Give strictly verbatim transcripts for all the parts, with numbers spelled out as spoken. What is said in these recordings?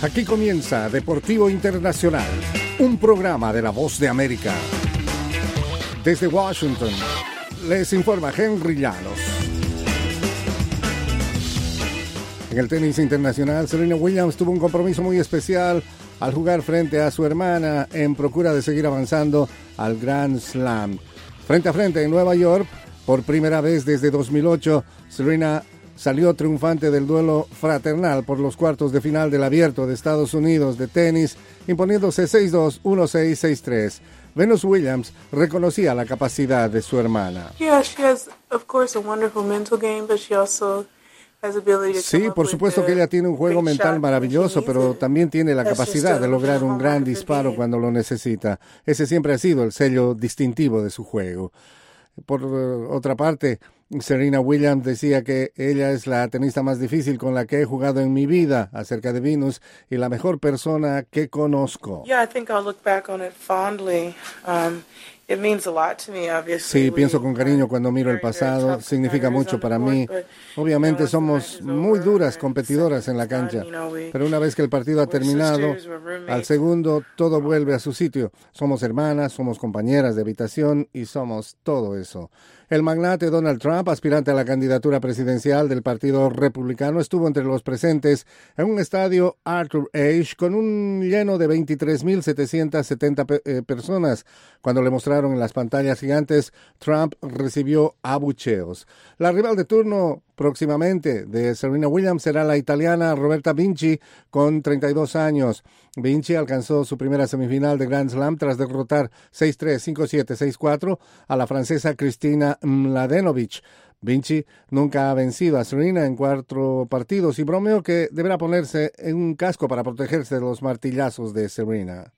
Aquí comienza Deportivo Internacional, un programa de La Voz de América. Desde Washington, les informa Henry Llanos. En el tenis internacional, Serena Williams tuvo un compromiso muy especial al jugar frente a su hermana en procura de seguir avanzando al Grand Slam. Frente a frente en Nueva York, por primera vez desde dos mil ocho, Serena salió triunfante del duelo fraternal por los cuartos de final del Abierto de Estados Unidos de tenis, imponiéndose seis dos, uno seis, seis tres. Venus Williams reconocía la capacidad de su hermana. Yeah, she has, of course, a wonderful mental game, but she also has ability to Sí, por supuesto que ella tiene un juego mental maravilloso, pero también tiene la capacidad de lograr un gran disparo cuando lo necesita. Ese siempre ha sido el sello distintivo de su juego. Por uh, otra parte, Serena Williams decía que ella es la tenista más difícil con la que he jugado en mi vida, acerca de Venus, y la mejor persona que conozco. Yeah, I think I'll look back on it fondly. Um, it means a lot to me, obviously. Sí, pienso con cariño cuando miro el pasado, significa mucho para mí. Obviamente somos muy duras competidoras en la cancha, pero una vez que el partido ha terminado, al segundo todo vuelve a su sitio. Somos hermanas, somos compañeras de habitación y somos todo eso. El magnate Donald Trump, aspirante a la candidatura presidencial del Partido Republicano, estuvo entre los presentes en un estadio Arthur Ashe con un lleno de veintitrés mil setecientas setenta pe- eh, personas. Cuando le mostraron en las pantallas gigantes, Trump recibió abucheos. La rival de turno próximamente de Serena Williams será la italiana Roberta Vinci, con treinta y dos años. Vinci alcanzó su primera semifinal de Grand Slam tras derrotar seis tres, cinco siete, seis cuatro a la francesa Cristina Mladenovic. Vinci nunca ha vencido a Serena en cuatro partidos y bromeó que deberá ponerse en un casco para protegerse de los martillazos de Serena.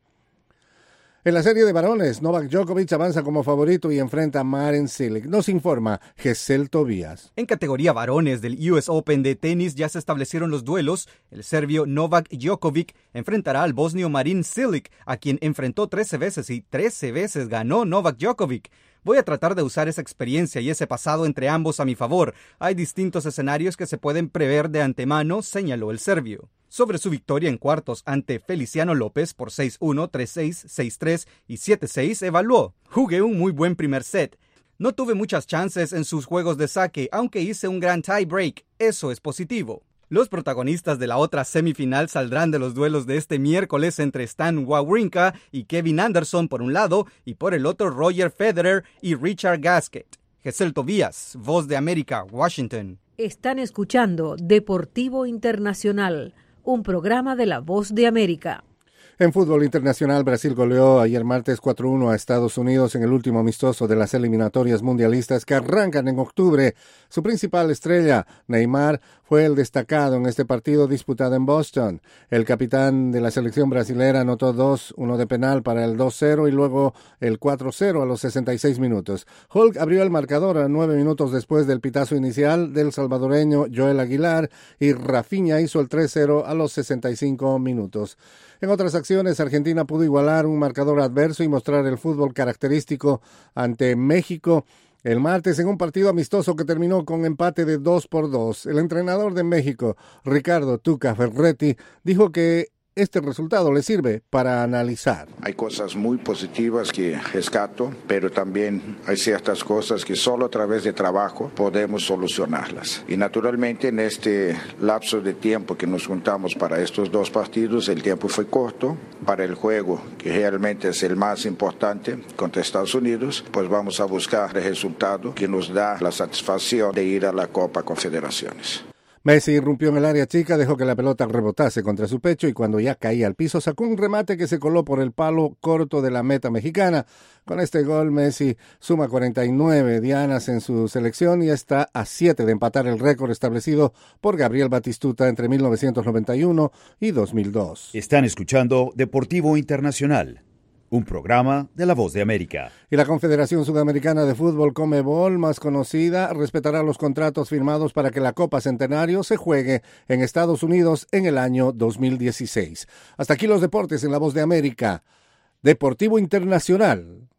En la serie de varones, Novak Djokovic avanza como favorito y enfrenta a Marin Cilic. Nos informa Gesell Tobías. En categoría varones del U S Open de tenis ya se establecieron los duelos. El serbio Novak Djokovic enfrentará al bosnio Marin Cilic, a quien enfrentó trece veces y trece veces ganó Novak Djokovic. Voy a tratar de usar esa experiencia y ese pasado entre ambos a mi favor. Hay distintos escenarios que se pueden prever de antemano, señaló el serbio. Sobre su victoria en cuartos ante Feliciano López por seis uno, tres seis, seis tres y siete seis, evaluó: jugué un muy buen primer set. No tuve muchas chances en sus juegos de saque, aunque hice un gran tie break. Eso es positivo. Los protagonistas de la otra semifinal saldrán de los duelos de este miércoles entre Stan Wawrinka y Kevin Anderson por un lado, y por el otro Roger Federer y Richard Gasquet. Gesell Tobías, Voz de América, Washington. Están escuchando Deportivo Internacional, un programa de La Voz de América. En fútbol internacional, Brasil goleó ayer martes cuatro uno a Estados Unidos en el último amistoso de las eliminatorias mundialistas que arrancan en octubre. Su principal estrella, Neymar, fue el destacado en este partido disputado en Boston. El capitán de la selección brasilera anotó dos, uno de penal para el dos cero y luego el cuatro cero a los sesenta y seis minutos. Hulk abrió el marcador a nueve minutos después del pitazo inicial del salvadoreño Joel Aguilar y Rafinha hizo el tres cero a los sesenta y cinco minutos. En otras acciones, Argentina pudo igualar un marcador adverso y mostrar el fútbol característico ante México el martes en un partido amistoso que terminó con empate de dos por dos. El entrenador de México, Ricardo Tuca Ferretti, dijo que este resultado le sirve para analizar. Hay cosas muy positivas que rescato, pero también hay ciertas cosas que solo a través de trabajo podemos solucionarlas. Y naturalmente en este lapso de tiempo que nos juntamos para estos dos partidos, el tiempo fue corto. Para el juego, que realmente es el más importante contra Estados Unidos, pues vamos a buscar el resultado que nos da la satisfacción de ir a la Copa Confederaciones. Messi irrumpió en el área chica, dejó que la pelota rebotase contra su pecho y cuando ya caía al piso sacó un remate que se coló por el palo corto de la meta mexicana. Con este gol Messi suma cuarenta y nueve dianas en su selección y está a siete de empatar el récord establecido por Gabriel Batistuta entre mil novecientos noventa y uno y dos mil dos. Están escuchando Deportivo Internacional, un programa de La Voz de América. Y la Confederación Sudamericana de Fútbol, Conmebol, más conocida, respetará los contratos firmados para que la Copa Centenario se juegue en Estados Unidos en el año dos mil dieciséis. Hasta aquí los deportes en La Voz de América. Deportivo Internacional.